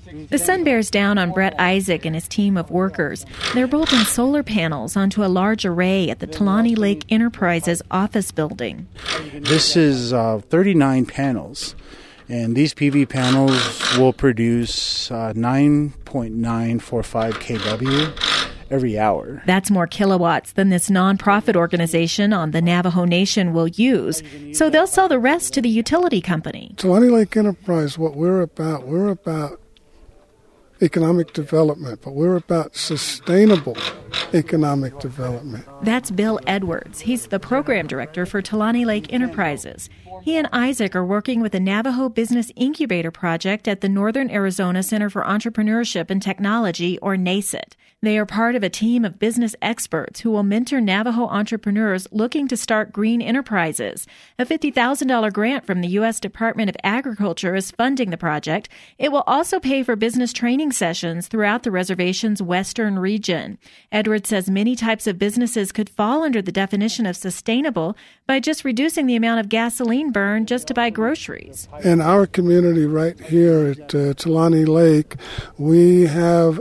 The sun bears down on Brett Isaac and his team of workers. They're bolting solar panels onto a large array at the Talani Lake Enterprises office building. This is 39 panels, and these PV panels will produce 9.945 kW every hour. That's more kilowatts than this nonprofit organization on the Navajo Nation will use, so they'll sell the rest to the utility company. Talani Lake Enterprise, what we're about economic development, but we're about sustainable economic development. That's Bill Edwards. He's the program director for Talani Lake Enterprises. He and Isaac are working with the Navajo Business Incubator Project at the Northern Arizona Center for Entrepreneurship and Technology, or NACET. They are part of a team of business experts who will mentor Navajo entrepreneurs looking to start green enterprises. A $50,000 grant from the U.S. Department of Agriculture is funding the project. It will also pay for business training sessions throughout the reservation's western region. Edwards says many types of businesses could fall under the definition of sustainable by just reducing the amount of gasoline burned just to buy groceries. In our community right here at Talani Lake, we have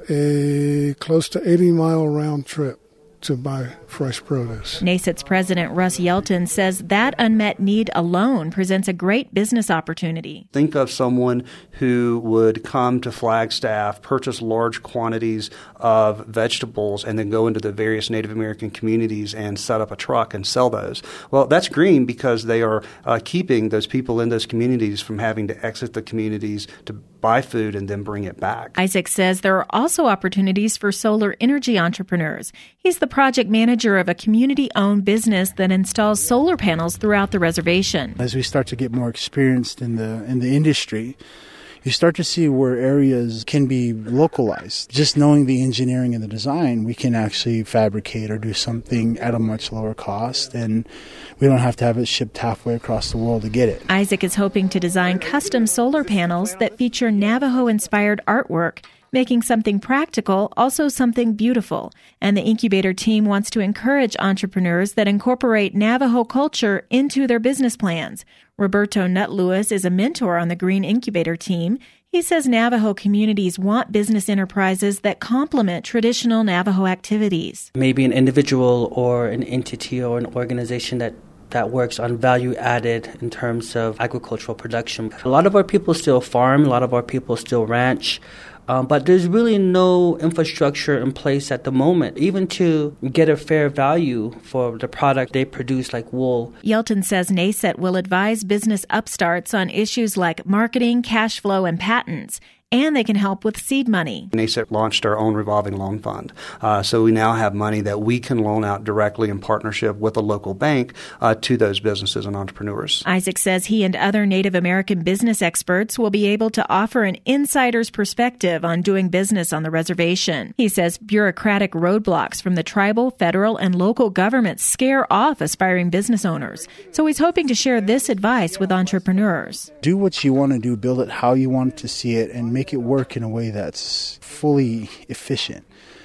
a close to 80-mile round trip to buy fresh produce. NACET's president, Russ Yelton, says that unmet need alone presents a great business opportunity. Think of someone who would come to Flagstaff, purchase large quantities of vegetables, and then go into the various Native American communities and set up a truck and sell those. Well, that's green because they are keeping those people in those communities from having to exit the communities to buy food and then bring it back. Isaac says there are also opportunities for solar energy entrepreneurs. He's the project manager of a community-owned business that installs solar panels throughout the reservation. As we start to get more experienced in the industry, you start to see where areas can be localized. Just knowing the engineering and the design, we can actually fabricate or do something at a much lower cost, and we don't have to have it shipped halfway across the world to get it. Isaac is hoping to design custom solar panels that feature Navajo-inspired artwork, making something practical also something beautiful. And the incubator team wants to encourage entrepreneurs that incorporate Navajo culture into their business plans. Roberto Nutt-Lewis is a mentor on the Green Incubator team. He says Navajo communities want business enterprises that complement traditional Navajo activities. Maybe an individual or an entity or an organization that works on value added in terms of agricultural production. A lot of our people still farm, a lot of our people still ranch. But there's really no infrastructure in place at the moment, even to get a fair value for the product they produce, like wool. Yelton says NACET will advise business upstarts on issues like marketing, cash flow, and patents. And they can help with seed money. NACET launched our own revolving loan fund. So we now have money that we can loan out directly in partnership with a local bank to those businesses and entrepreneurs. Isaac says he and other Native American business experts will be able to offer an insider's perspective on doing business on the reservation. He says bureaucratic roadblocks from the tribal, federal, and local governments scare off aspiring business owners. So he's hoping to share this advice with entrepreneurs. Do what you want to do, build it how you want to see it, and make it work in a way that's fully efficient,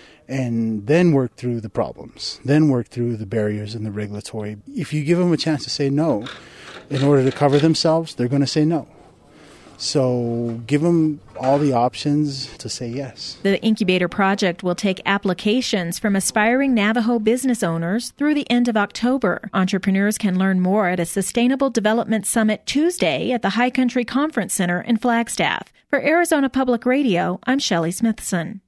and then work through the problems, then work through the barriers and the regulatory. If you give them a chance to say no in order to cover themselves, they're going to say no. So give them all the options to say yes. The incubator project will take applications from aspiring Navajo business owners through the end of October. Entrepreneurs can learn more at a Sustainable Development Summit Tuesday at the High Country Conference Center in Flagstaff. For Arizona Public Radio, I'm Shelley Smithson.